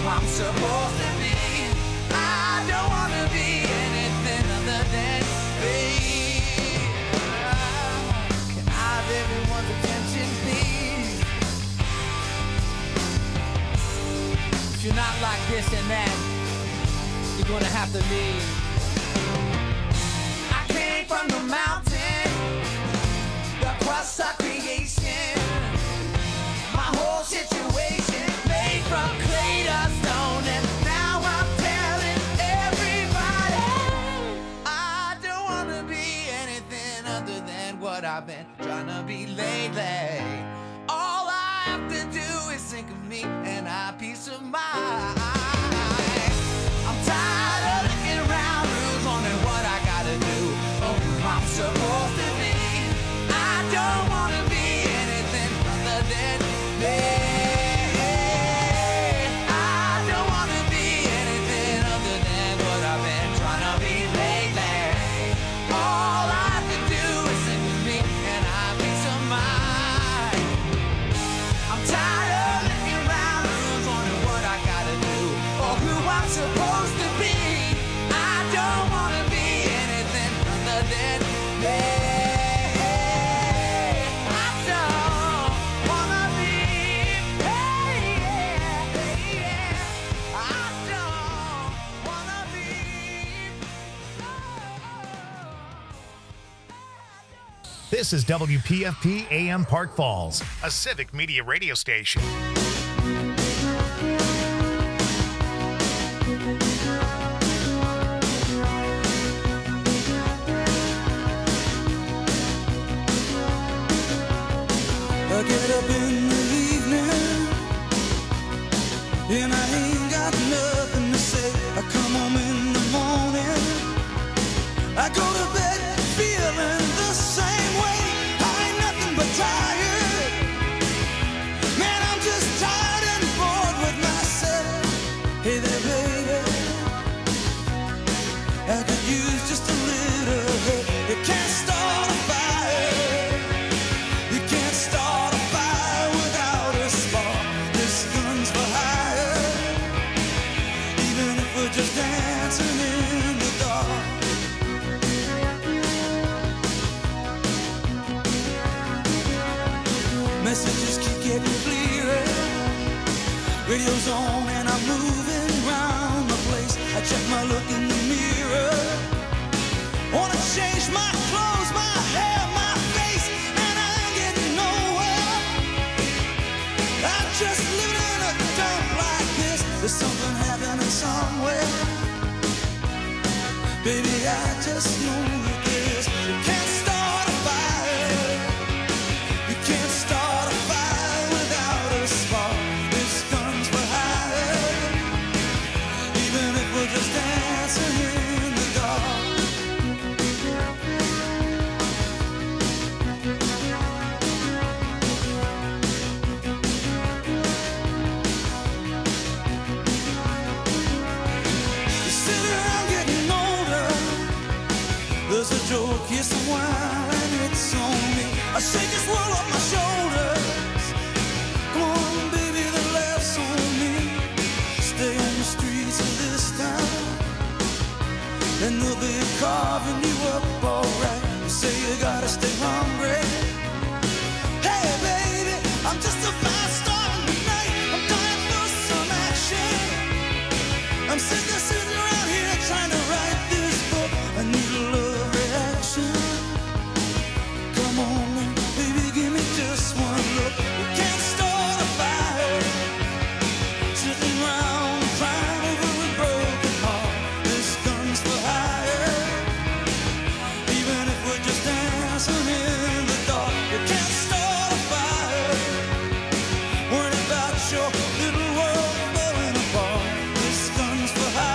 I'm supposed to be. I don't want to be anything other than me. Can I have everyone's attention, please? If you're not like this and that, you're gonna have to leave. I came from the mountain, the crust of creation. My whole situation made from clay to stone, and now I'm telling everybody I don't wanna be anything other than what I've been trying to be lately. All I have to do is think of me and I peace of mind. I'm tired of looking around, who's wondering what I gotta do or who I'm supposed to be. I don't wanna be anything other than me. I don't wanna be anything other than what I've been trying to be lately. All I have to do is think of me and I peace of mind. I'm tired of looking around, who's wondering what I gotta do or who I'm supposed to be. I don't wanna be anything other than me. I don't wanna be, I don't wanna be. This is WPFP AM Park Falls, a civic media radio station. I get up in the evening and I ain't got nothing to say. I come home in the morning, I go to bed feeling the same way. I ain't nothing but tired. Man, I'm just tired and bored with myself. Hey there, baby, I could use just a little help. You can't start a fire. You can't start a fire without a spark. This gun's for hire. Even if we're just dancing in the dark. Messages keep getting clearer. Radio's on and I'm moving around the place. I check my look in the mirror. Wanna change my clothes, my hair, my face, and I ain't getting nowhere. I'm just living in a dump like this. There's something happening somewhere. Baby, I just know that this. You can't start a fire. You can't start a fire without a spark. This gun's for hire. Even if we're just dancing in the dark. You sit around getting older. There's a joke, yes, a while, and it's on me. I shake this world off my shoulders. Come on, baby, the laughs on me. Stay on the streets of this town, and they'll be carving you up alright. You say you gotta stay hungry. Hey, baby, I'm just about starting tonight. I'm dying for some action. I'm sick of sitting around here trying to write this book. I need a love reaction. Come on, baby, give me just one look. You can't start a fire. Sitting around crying over a broken heart. This gun's for hire. Even if we're just dancing in the dark. You can't start a fire. Worrying about your little world falling apart. This gun's for hire.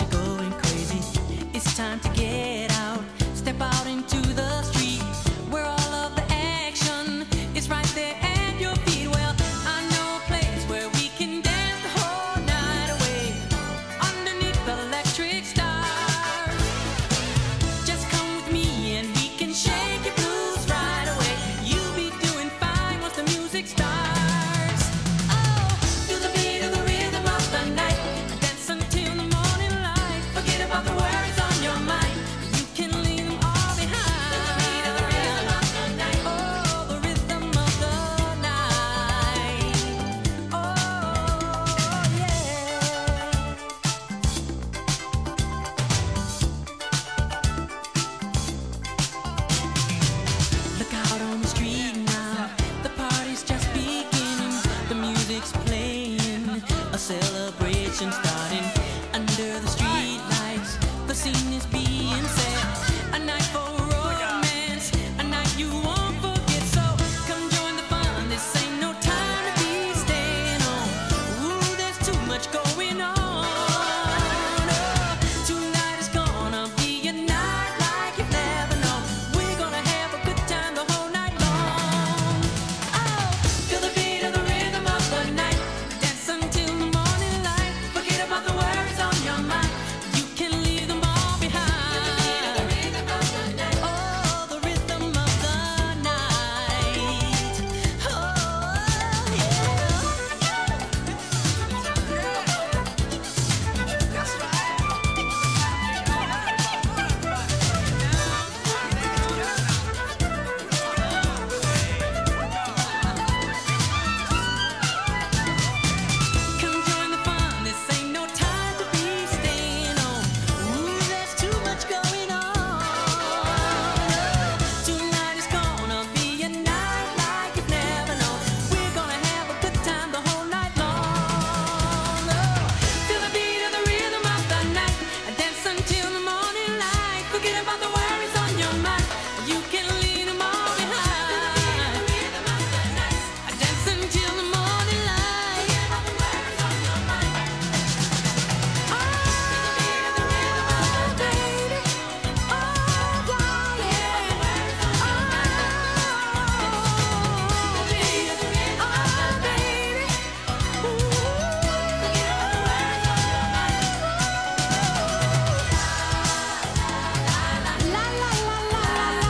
you going crazy. It's time to get out. Step out into the street where all of the action is right there at your feet. Well, I know a place where we can dance the whole night away underneath the electric stars. Just come with me and we can shake your blues right away. You'll be doing fine once the music starts. Oh, feel the beat of the rhythm of the night. Dance until the morning light. Forget about the worries on your mind. You can leave them all behind. Feel the beat of the rhythm of the night. Oh, the rhythm of the night. Oh, yeah. Look out on the street now. The party's just beginning. The music's playing. A celebration starting under the street lights. The scene is being set. A night for romance. A night you won't forget. So come join the fun. This ain't no time to be staying home. Ooh, there's too much going on. Oh, tonight is gonna be a night like you've never known. We're gonna have a good time the whole night long. Oh, feel the beat of the rhythm of the night. Dance until the morning light. Forget about the worries on your mind. You can leave them all behind. Feel the beat of the rhythm of the night. Oh, the rhythm of the night. Oh, yeah. That's Come join the fun. This ain't no time to be staying home. Ooh, there's too much going on. Tonight is gonna be a night like you've never known. We're gonna have a good time the whole night long. Feel the beat of the rhythm of the night. Dance until the morning light. Forget about the worries on your mind. You can leave them all behind. Dance until the morning light. Forget about the worries on your mind. Oh, feel the beat of the rhythm of the night. Oh, yeah. Oh, baby. Oh, baby. Ooh, forget about the worries on your mind. La la la la la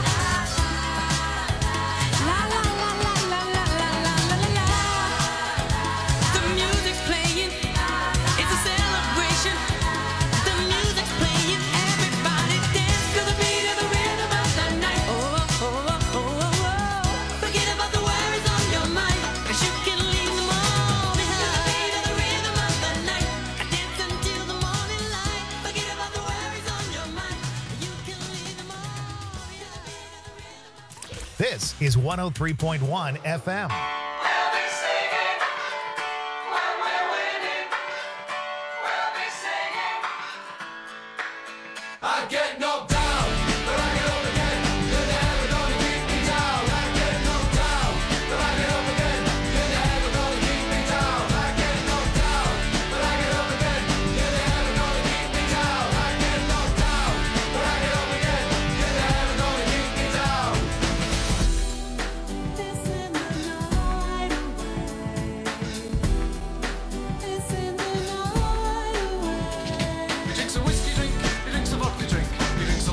la. The music's playing. It's a celebration. The music's playing. Everybody dance to the beat of the rhythm of the night. Oh, oh, oh, oh, oh, oh. Forget about the worries on your mind. 'Cause you can leave them all behind. The beat of the rhythm of the night. Dance until the morning light. Forget about the worries on your mind. You can leave them all behind. This is 103.1 FM. I get knocked down, but I get up again. You're never gonna keep me down. I get knocked down, but I get up again. You're never gonna keep me down. I get knocked down, but I get up again. You're never gonna keep me down. I get knocked down, but I get up again. You're never gonna keep me down. It's in the night away. It's in the night away. He drinks a whiskey drink, he drinks a vodka drink, he drinks a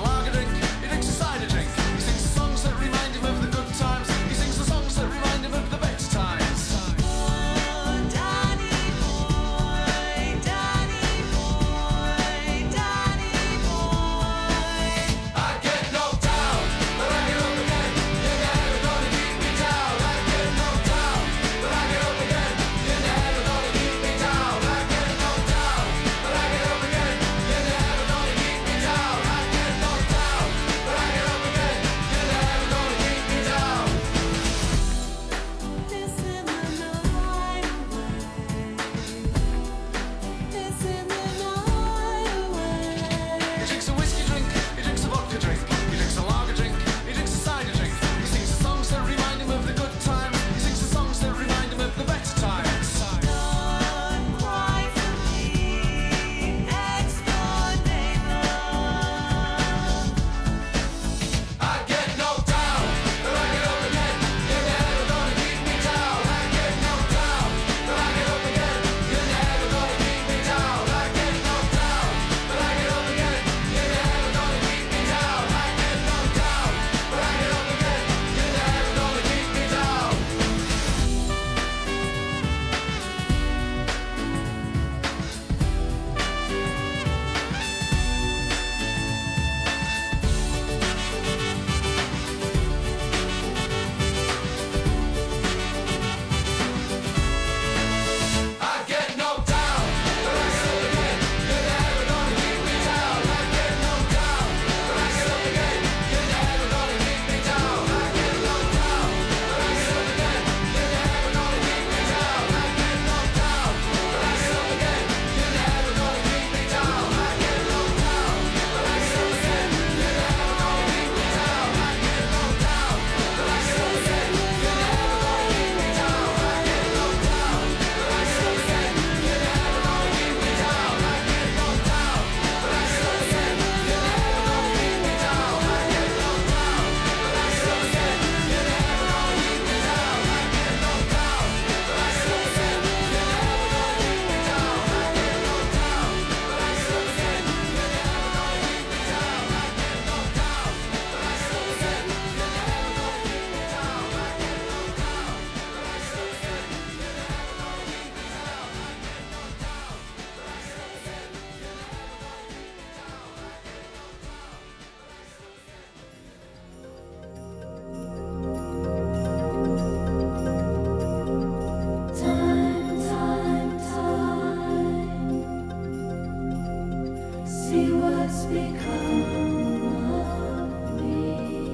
what's become of me.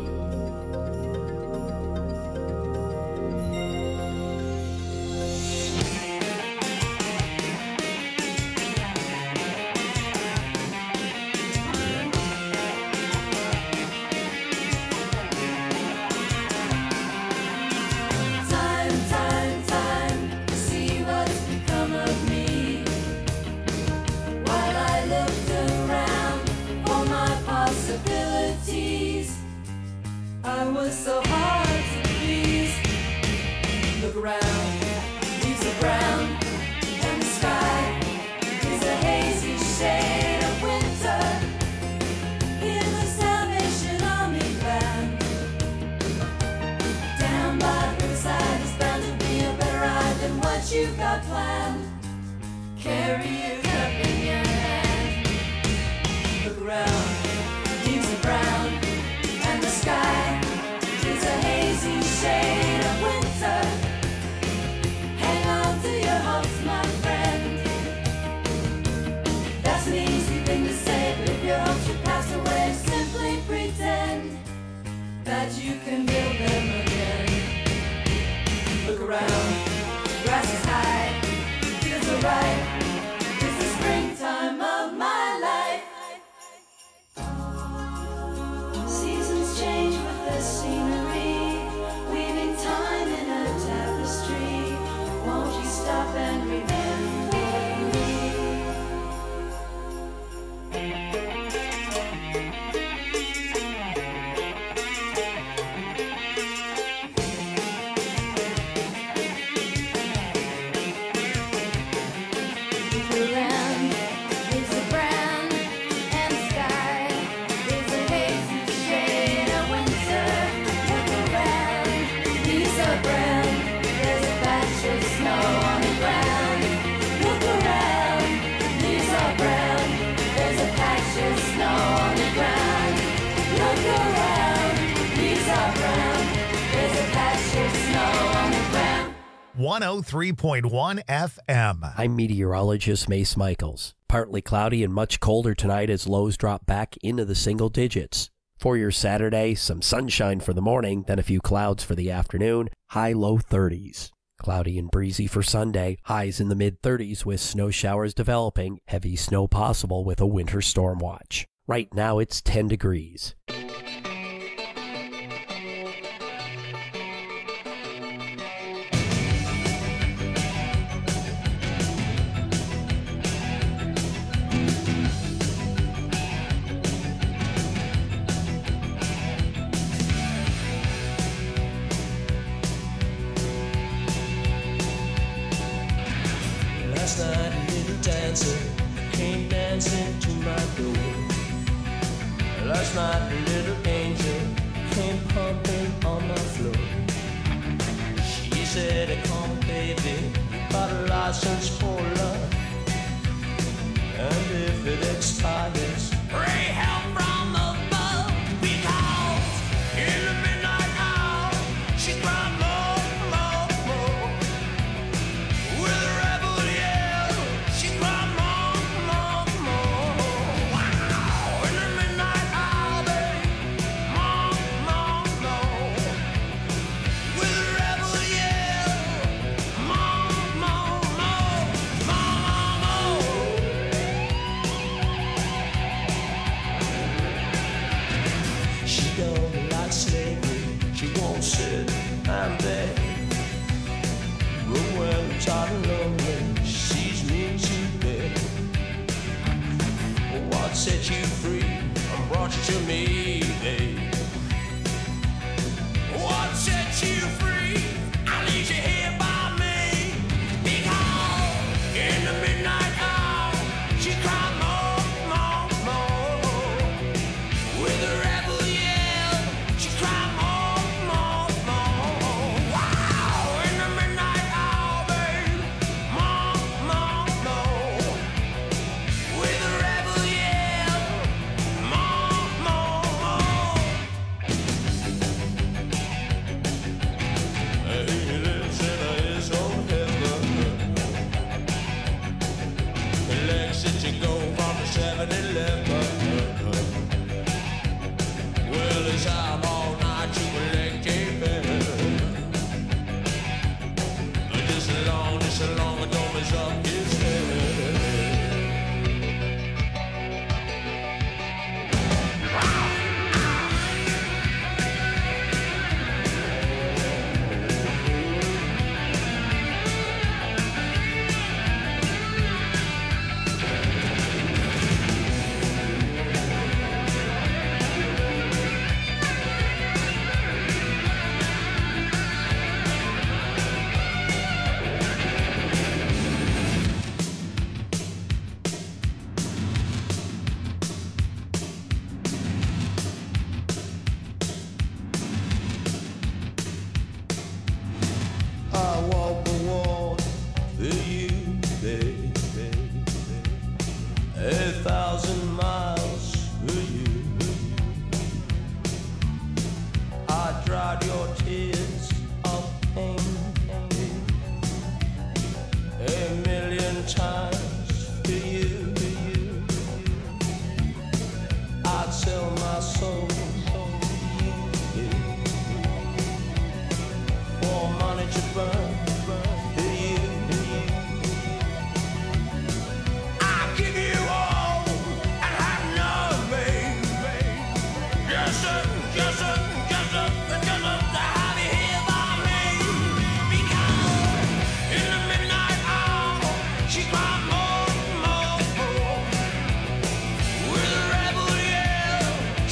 Time, see what's become of me. While I looked around for my possibilities, I was so hard to please. Look around, leaves are brown, and the sky is a hazy shade of winter. In the Salvation Army band, down by the riverside is bound to be a better ride than what you've got planned. Carry your cup in your hand. Look around, leaves are brown, and the sky is a hazy shade of winter. Hang on to your hopes, my friend. That's an easy thing to say, but if your hopes should pass away, simply pretend that you can build them again. Look around, grass is high, fields are ripe. It's the springtime of my life. Seasons change with the scenery, weaving time in a tapestry. Won't you stop and remember me? Around is a brown, and the sky is a hazy shade of winter. Look around, leaves are brown, there's a patch of snow on the ground. Look around, leaves are brown, there's a patch of snow on the ground. Look around, leaves are brown, there's a patch of snow on the ground. 103.1 FM. I'm meteorologist Mace Michaels. Partly cloudy and much colder tonight as lows drop back into the single digits. For your Saturday, some sunshine for the morning, then a few clouds for the afternoon, high low 30s. Cloudy and breezy for Sunday, highs in the mid-30s with snow showers developing, heavy snow possible with a winter storm watch. Right now it's 10 degrees. Last night a little dancer came dancing to my door. Last night a little angel came pumping on my floor. She said, come baby, you got a license for love, and if it expires, pray help from above. Because in the midnight hour, she cried more. With a rebel yell, she cried more. Wow, in the midnight hour, babe, more. With a rebel yell, more. She don't like slavery, she won't sit and beg. But when tired and lonely, she sees me to bed. What set you free and brought you to me, babe? What set you free? I leave you here by me. Because in the midnight hour, she cried more. With a rebel yell, she cried more. Wow, in the midnight hour, babe, more. With a rebel yell, more.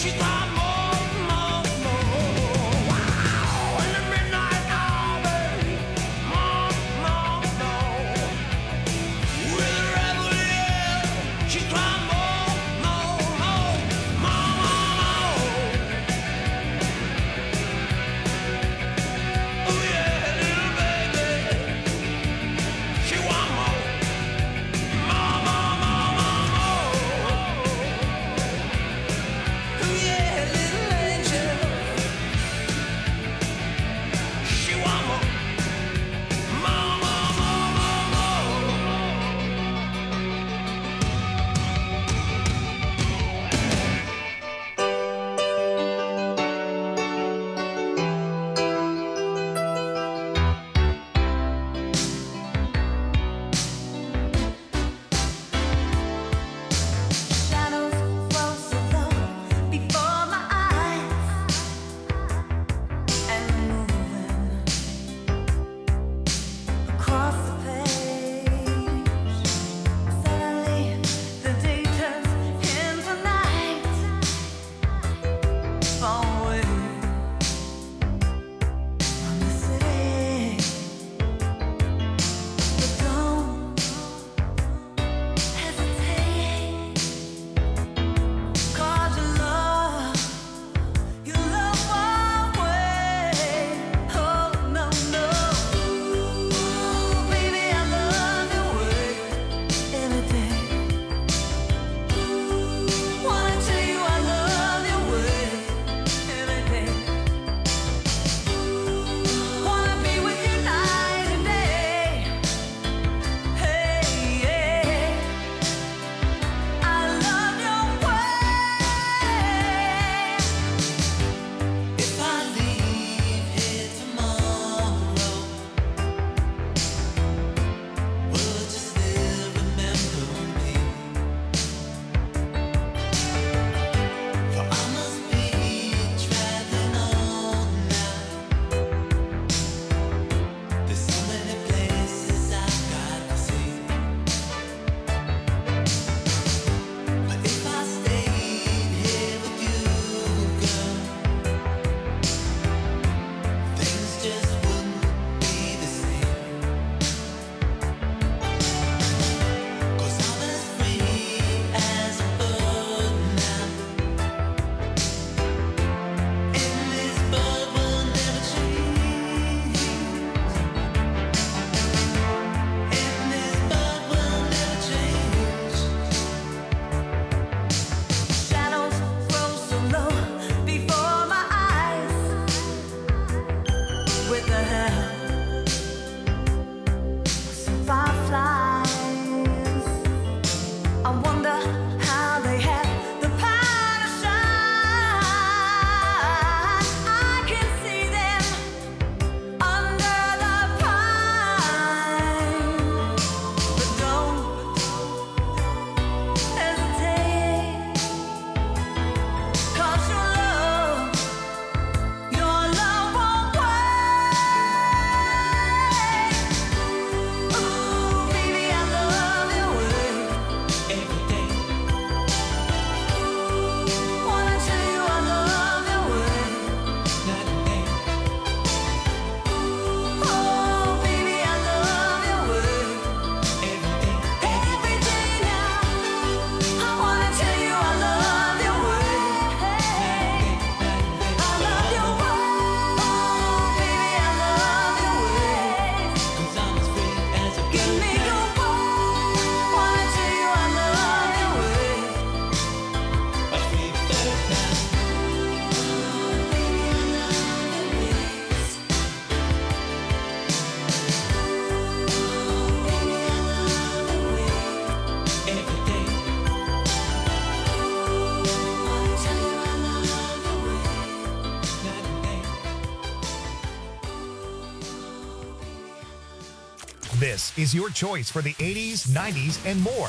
This is your choice for the 80s, 90s, and more.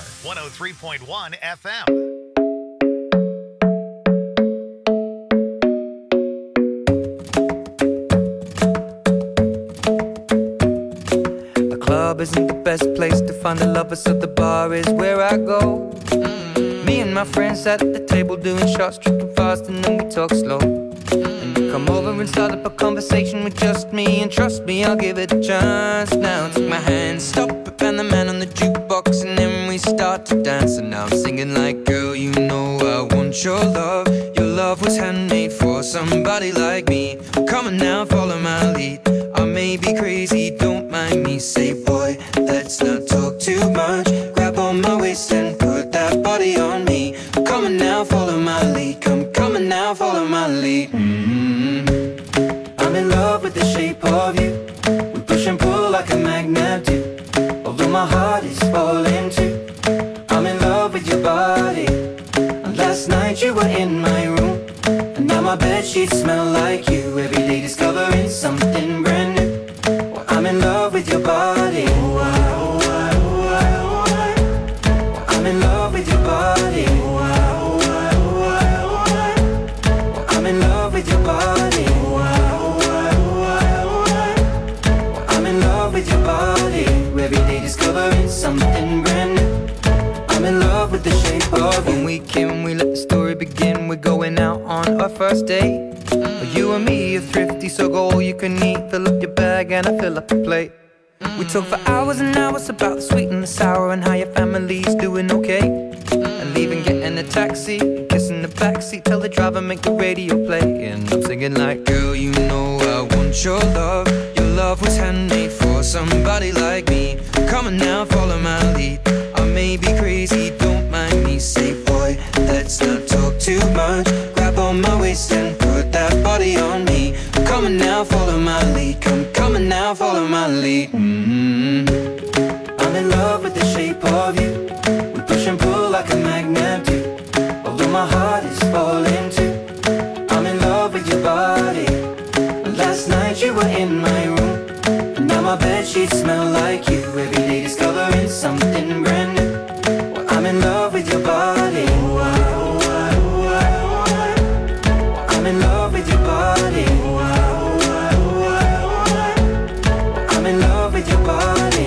103.1 FM. Isn't the best place to find the lovers, so the bar is where I go. Me and and my friends at the table doing shots, tripping fast, and then we talk slow. And you come over and start up a conversation with just me, and trust me, I'll give it a chance. Now take my hand, stop it, and the man on the jukebox, and then we start to dance. And now I'm singing like, girl, you know I want your love. Your love was handmade for somebody like me. Come on now, follow my lead. I may be crazy, don't mind me. Say, boy, let's not talk too much. Grab on my waist and put that body on me. Come on now, follow my lead. Come on now, follow my lead. I'm in love with the shape of you. We push and pull like a magnet do. Although my heart is falling too. I'm in love with your body. And last night you were in my room, and now my bedsheets smell like you. Every day discovering something brand new. Well, I'm in love with your body. I'm in love with your body. I'm in love with your body. I'm in love with your body. Every day discovering something brand new. I'm in love with the shape of you. When we came, we let the story begin. We're going out on our first date. You and me are thrifty, so go all you can eat. Fill up your bag and I fill up the plate. We talk for hours and hours about the sweet and the sour, and how your family's doing okay. And leaving, getting a taxi, kissing the backseat, tell the driver make the radio play. And I'm singing like, girl, you know I want your love. Your love was handmade for somebody like me. Come on now, follow my lead. I may be crazy, don't mind me. Say, boy, let's not talk too much. Grab on my waist and put that body on me. Come on now, follow my lead. Come on now, follow my lead. I'm in love with the shape of you. We push and pull like a magnet do. Although my heart is falling too. I'm in love with your body. Last night you were in my room, and now my bedsheets smell like you. Every day discovering something brand new. Well, I'm in love with your body. I'm in love with your body. I'm in love with your body.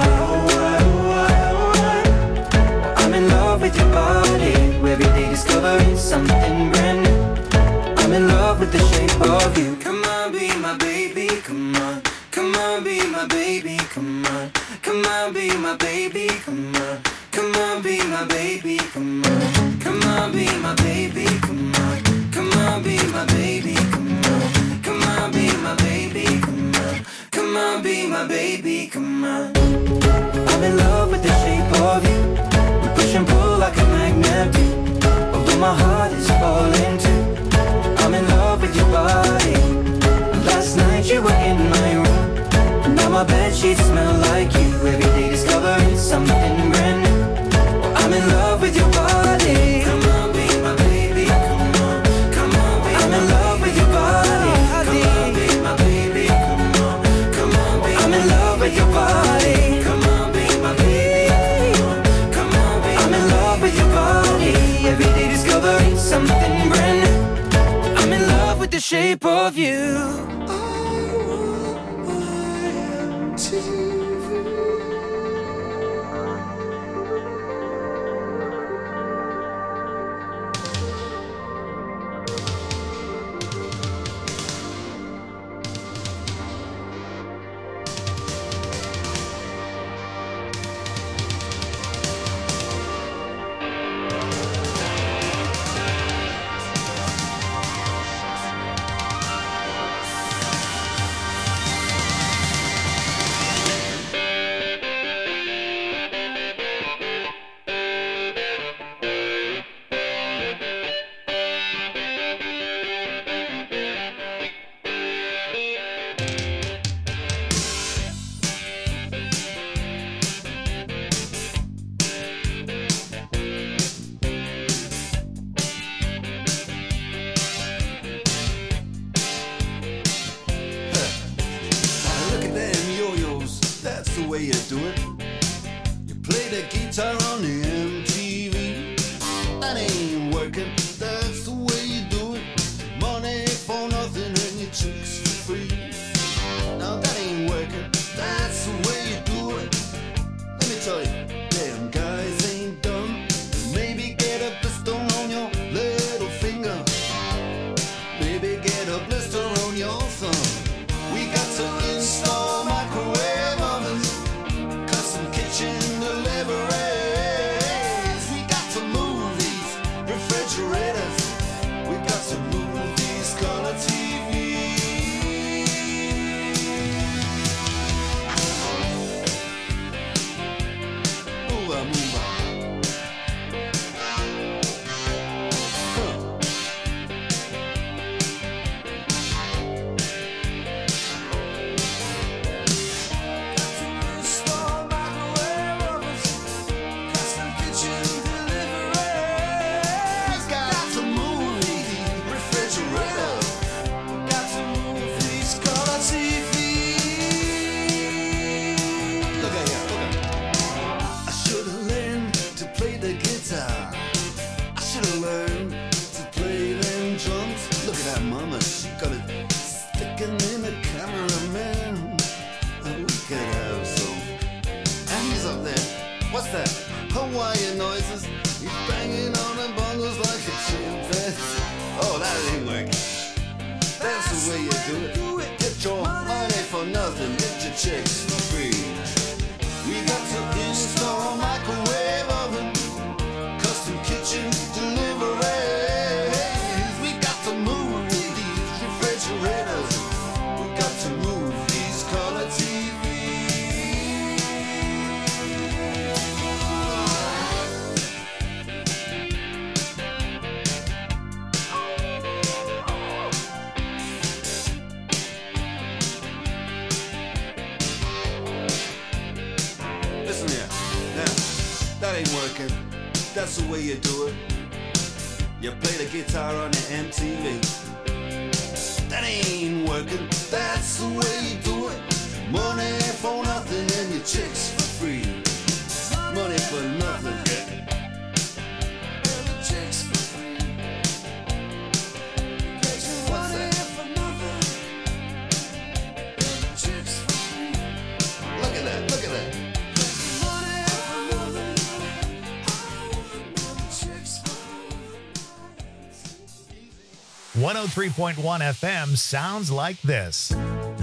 I'm in love with your body. Every day discovering something brand new. I'm in love with the shape of you. Come on, be my baby, come on. Come on, be my baby, come on. Come on, be my baby, come on. Come on, be my baby, come on. Come on, be my baby, come on. Come on, be my baby, come on. Come on, be my baby, come on. Come on, be my baby, come on. I'm in love with the shape of you. We push and pull like a magnet do. Although my heart is falling too. I'm in love with your body. Last night you were in my room, and now my bedsheets smell like you. Every day discovering something brand new. Well, I'm in love with your body. Come on, be my baby, come on. Come on, be I'm in love with your body. Come on, be my baby, come on. Come on, be I'm in love with your body. Come on, be my baby, come on. Come on, be I'm in love with your body. Every day discovering something brand new. I'm in love with the shape of you. way you do it. You play the guitar on the MTV. That ain't working, that's the way you do it. Money for nothing and your chicks for free. Now that ain't working, that's the way you do it. Let me tell you, damn guys ain't dumb. Maybe get up the that's the way you do it. You play the guitar on the MTV. That ain't working, that's the way you do it. Money for nothing and your chicks for free. Money for nothing and your chicks for free. What's that? Chicks for free. Look at that, look at that. 103.1 FM sounds like this.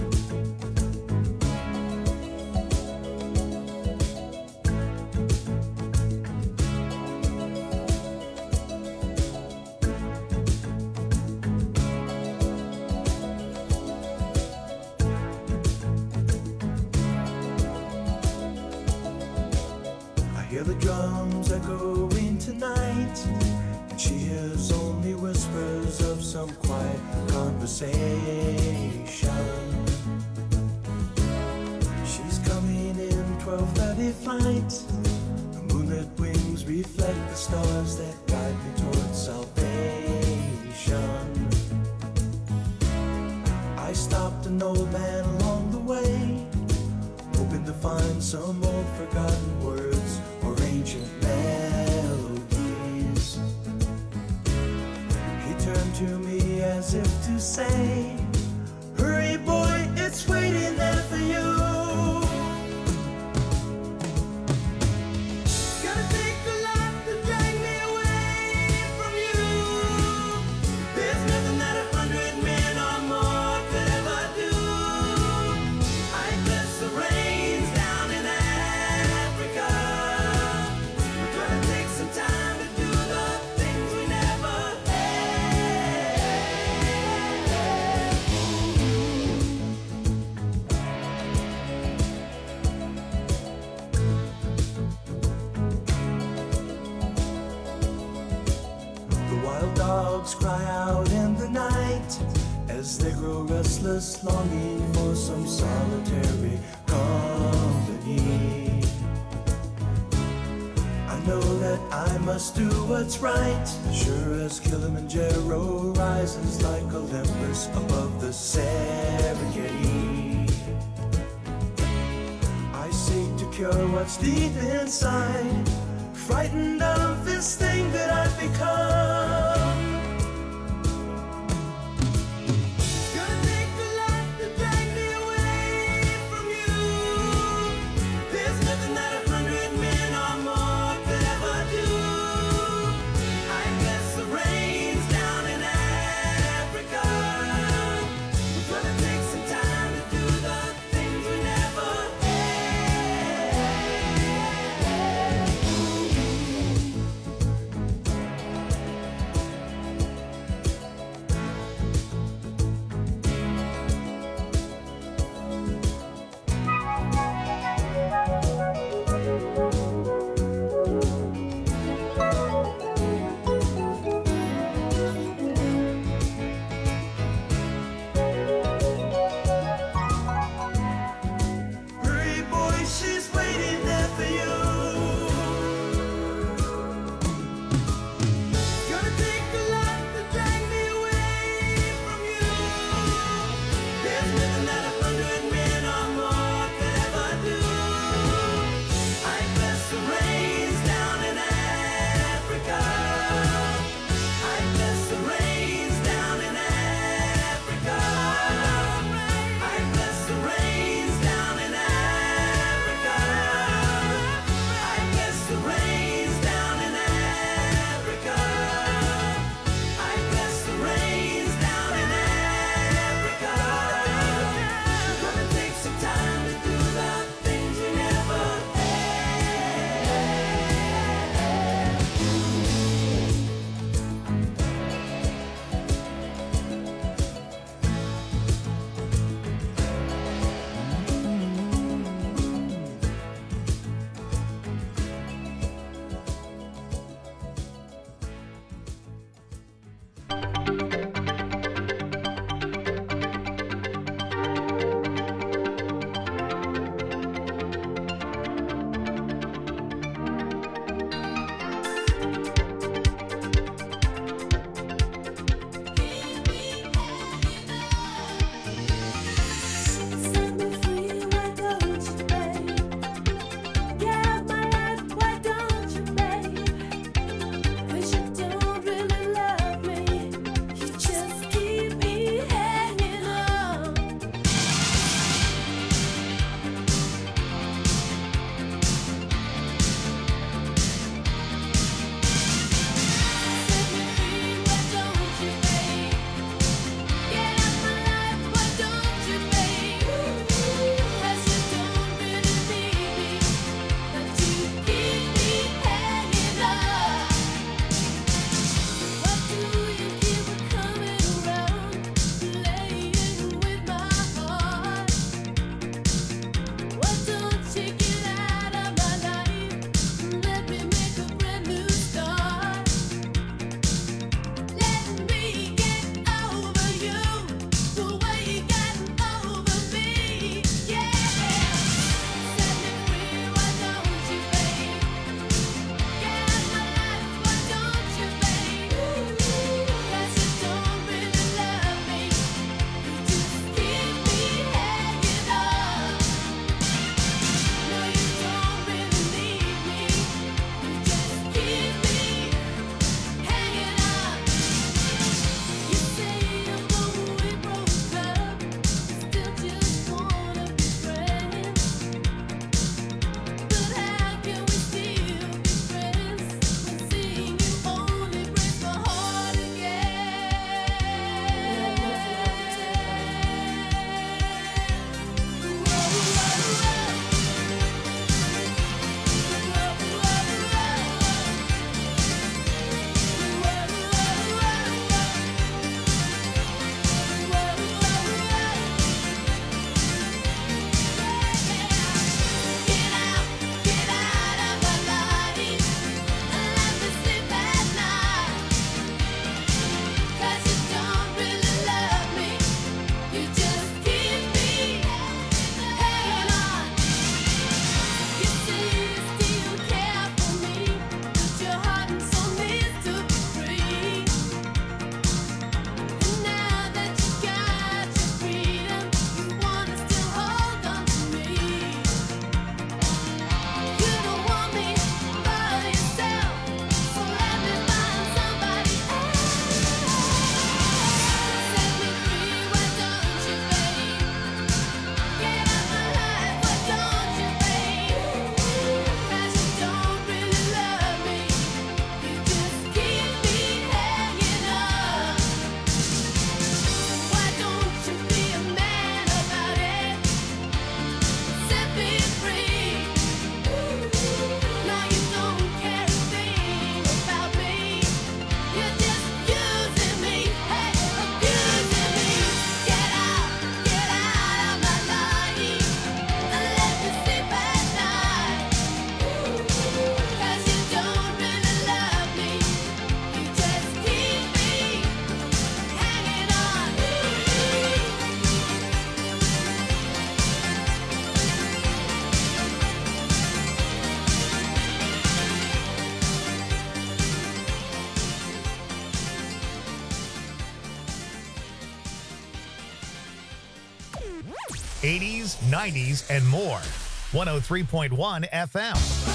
I hear the drums echoing tonight, and she hears only whispers of some quiet conversation. She's coming in 12:30 flight. The moonlit wings reflect the stars that guide me towards salvation. I stopped an old man along the way, hoping to find some old forgotten words or ancient melodies. He turned to me as if to say, hurry boy, it's waiting there for you. Gonna take a lot to drag me away from you. There's nothing that 100 men or more could ever do. I bless the rains down in Africa. We're gonna take some time to do the things we never The wild dogs cry out in the night as they grow restless, longing for some solitary company. I know that I must do what's right, sure as Kilimanjaro rises like Olympus above the Serengeti. I seek to cure what's deep inside, frightened of this thing that I've become. Gonna take a lot to drag me away from you. There's nothing that 100 men or more could ever do. I bless the rains down in Africa. We're gonna take some time to do the things we never had. 80s, 90s, and more. 103.1 FM.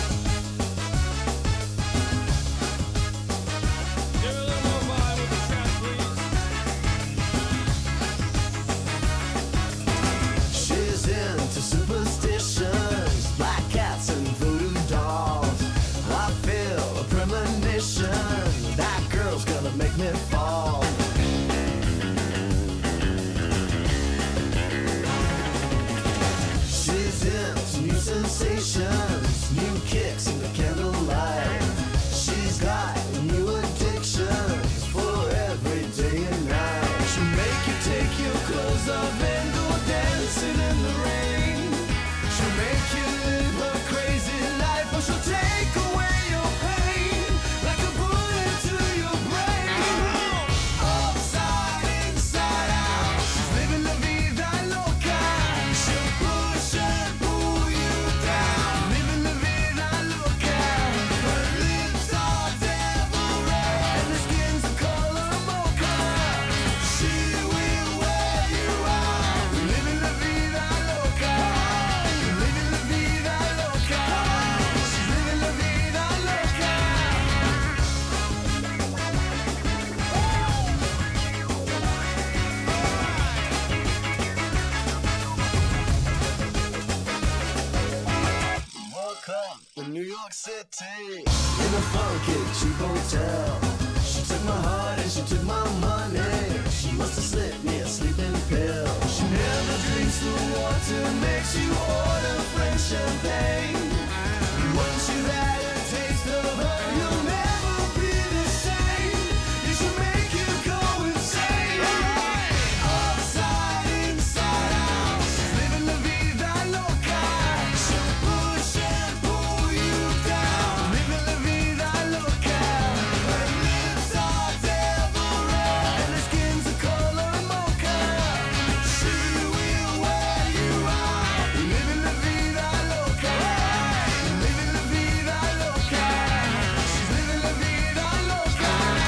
She's into superstitions, black cats and voodoo dolls. I feel a premonition, that girl's gonna make me fall. She's into new sensations, new kicks in the candlelight. She's got new addictions for every day and night. She'll make you take your clothes off and go dancing in the rain. She'll make you live her crazy life, or she'll take away your pain like a bullet to your brain. Upside, inside out, she's living la vida loca. She'll push and pull you down, living la vida loca. Her lips are devil red and her skin's the color mocha. She will wear you out, living la vida loca. Living la vida loca. She's living la vida loca. Welcome to New York City, in a funky cheap hotel. She took my heart and she took my money. She must have slipped me a sleeping pill. She never drinks the water, makes you order French champagne. Once you've had a taste of her, you'll never be the same. It should make you go insane. Upside, inside out, she's living la vida loca. She'll push and pull you down, living la vida loca. Her lips are devil red and her skin's the color mocha. She will wear you out, living la vida loca. Living la vida loca. She's living la vida loca.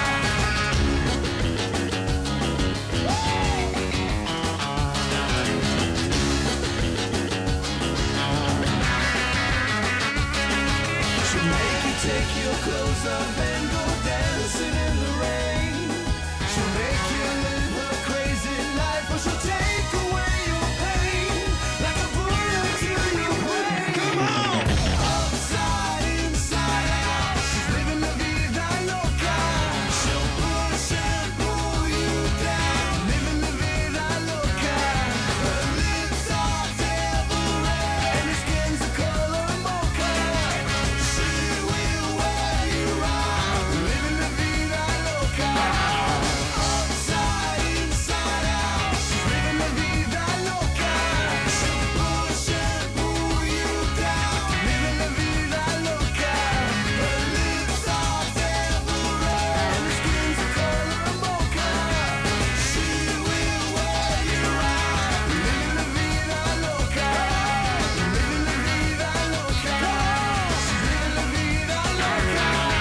She'll make you take your clothes off and go dancing in the rain. She'll make you live her crazy life, or she'll take away your pain like a bullet to your brain. Come on! Upside, inside out, she's living la vida loca. She'll push and pull you down, living la vida loca. Her lips are devil red and her skin's the color mocha. She will wear you out, living la vida loca. Upside, inside out, she's living la vida loca. She'll push and pull you down, living la vida loca. Her lips are devil red and her skin's the color mocha. She will wear you out, living la vida loca. Living la vida loca. She's living la vida loca.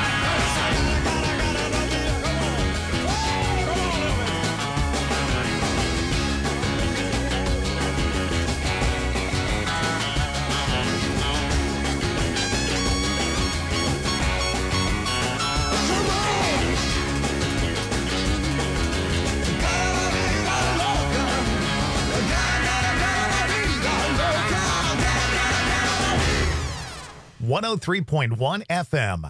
103.1 FM.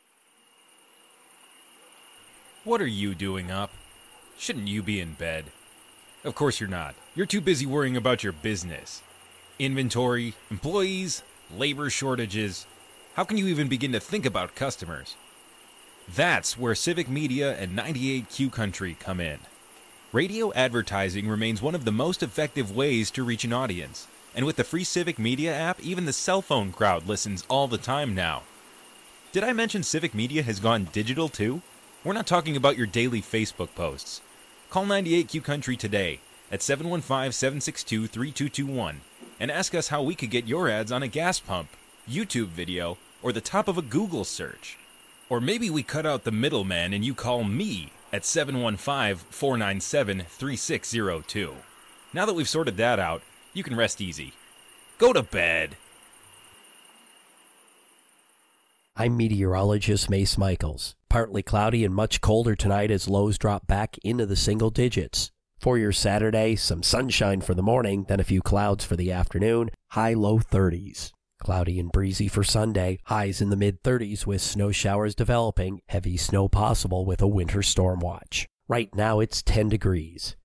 What are you doing up? Shouldn't you be in bed? Of course you're not. You're too busy worrying about your business. Inventory, employees, labor shortages. How can you even begin to think about customers? That's where Civic Media and 98Q Country come in. Radio advertising remains one of the most effective ways to reach an audience. And with the free Civic Media app, even the cell phone crowd listens all the time now. Did I mention Civic Media has gone digital too? We're not talking about your daily Facebook posts. Call 98Q Country today at 715-762-3221 and ask us how we could get your ads on a gas pump, YouTube video, or the top of a Google search. Or maybe we cut out the middleman and you call me at 715-497-3602. Now that we've sorted that out, You can rest easy. Go to bed. I'm meteorologist Mace Michaels. Partly cloudy and much colder tonight as lows drop back into the single digits. For your Saturday, some sunshine for the morning, then a few clouds for the afternoon, high low 30s. Cloudy and breezy for Sunday, highs in the mid-30s with snow showers developing, heavy snow possible with a winter storm watch. Right now it's 10 degrees.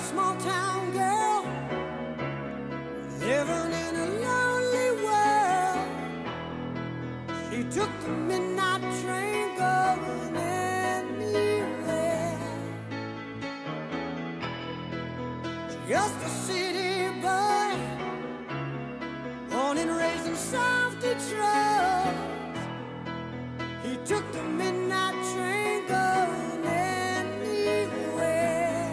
small town girl living in a lonely world. She took the midnight train going anywhere. Just a city boy, born and raised in South Detroit. He took the midnight train going anywhere.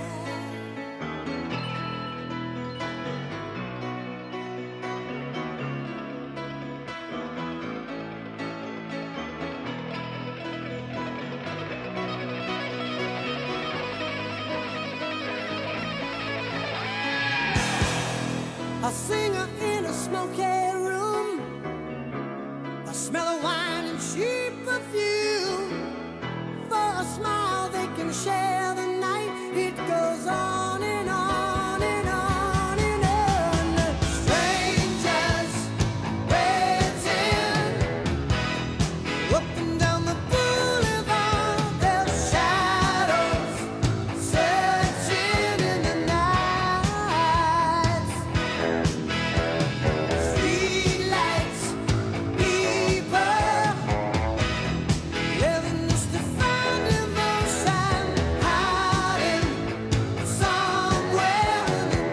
A singer in a smoky room, a smell of wine and cheap perfume. For a smile they can share the night. It goes on and on and on and on. Strangers waiting up and down the boulevard. Their shadows searching in the night. Streetlights, people living just to find emotion, hiding somewhere in the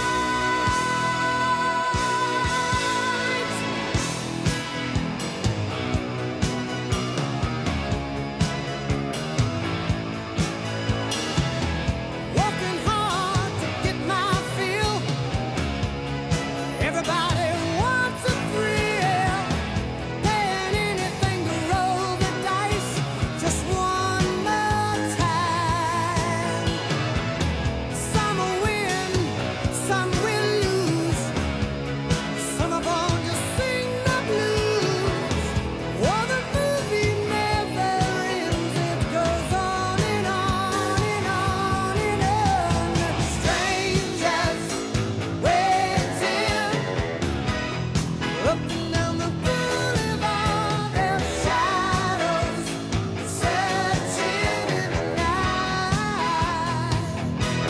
night. Working hard to get my fill. Everybody wants a thrill, paying anything to roll the dice just one more time. Some will win, some will lose. Some are born to sing the blues. Oh, the movie never ends. It goes on and on and on and on. Strangers waiting up and down the boulevard. Their shadows searching in the night.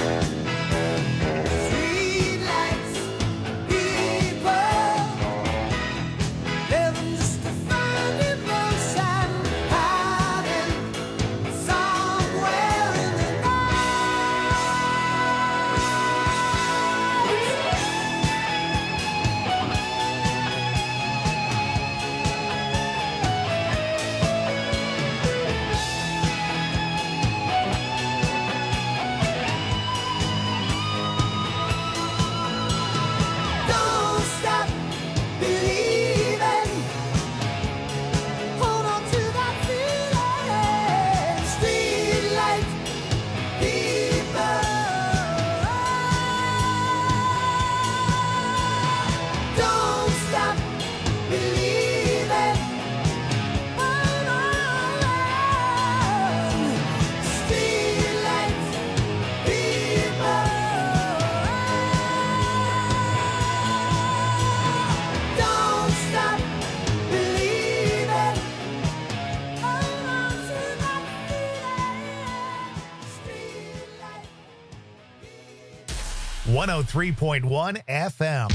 Streetlights, people living just to find emotion, hiding somewhere in the Don't stop believing. Hold on to that feeling. Streetlight people. Don't stop believing. Hold on. Streetlight people. Don't stop believing. Hold on to that feeling. Streetlight. 103.1 FM.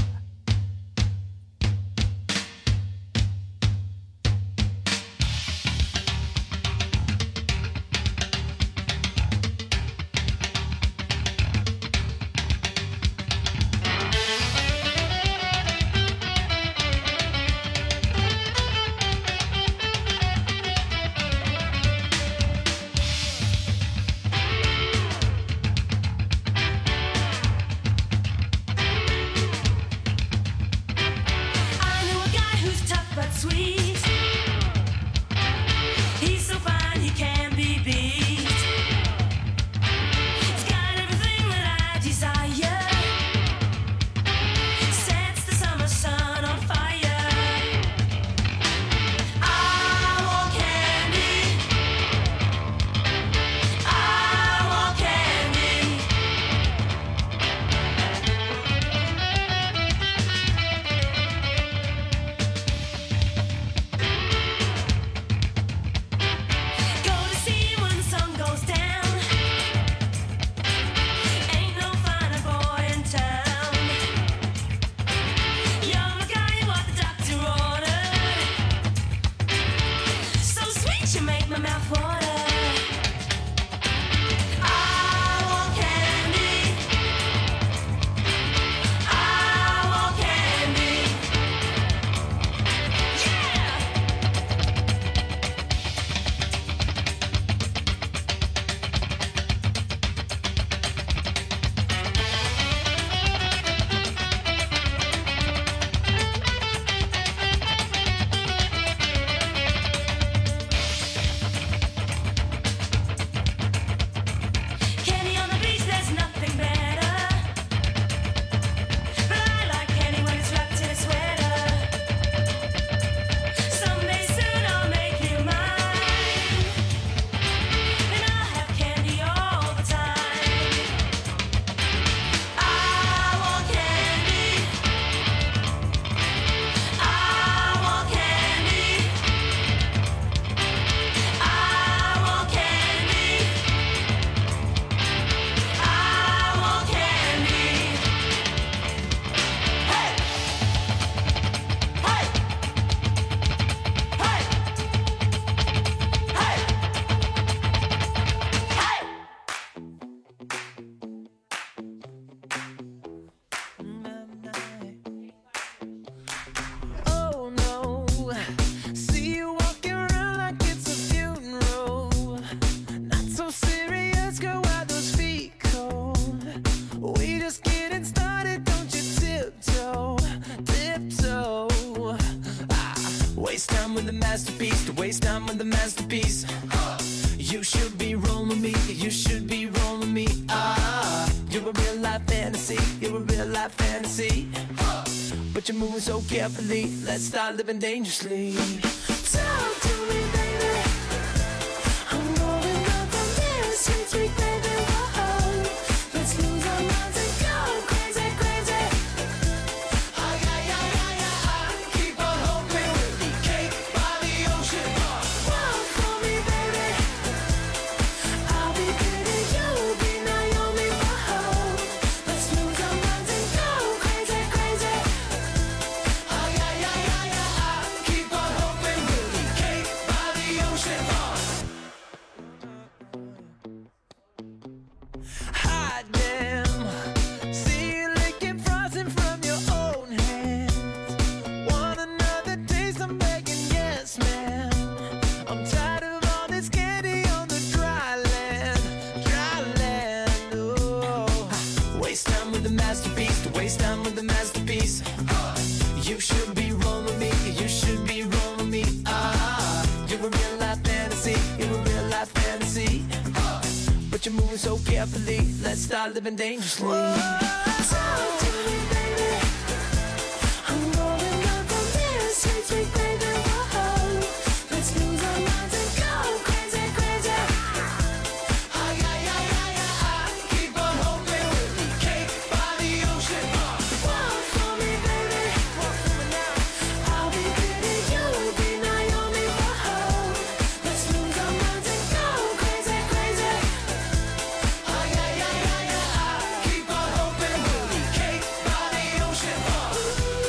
You should be rolling me, you should be rolling me. Ah, you're a real life fantasy, you're a real life fantasy. But you're moving so carefully, let's start living dangerously. Talk to me, baby. I'm rolling up on this sweet, sweet baby. Whoa, let's lose our minds and go crazy, crazy. Ay, ay, ay, ay, ay, ay. Keep on hoping we'll be cake by the ocean. Walk for me, baby. I'll be pretty, you'll be Naomi. Whoa, let's lose our minds and go crazy, crazy. Ay, ay, ay, ay, ay, ay. Keep on hoping we'll be cake by the ocean. Hot damn, see you licking frosting from your own hands. Want another taste? I'm begging, yes, man. I'm tired of all this candy on the dry land, dry land. Oh, waste time with the masterpiece, to waste time with the masterpiece. You should be rolling me, you should be rolling me. Ah, you're a real life fantasy, you're a real life fantasy. But you're moving so carefully, let's start living dangerously. Talk to me, baby. I'm rolling up on this sweet, sweet baby.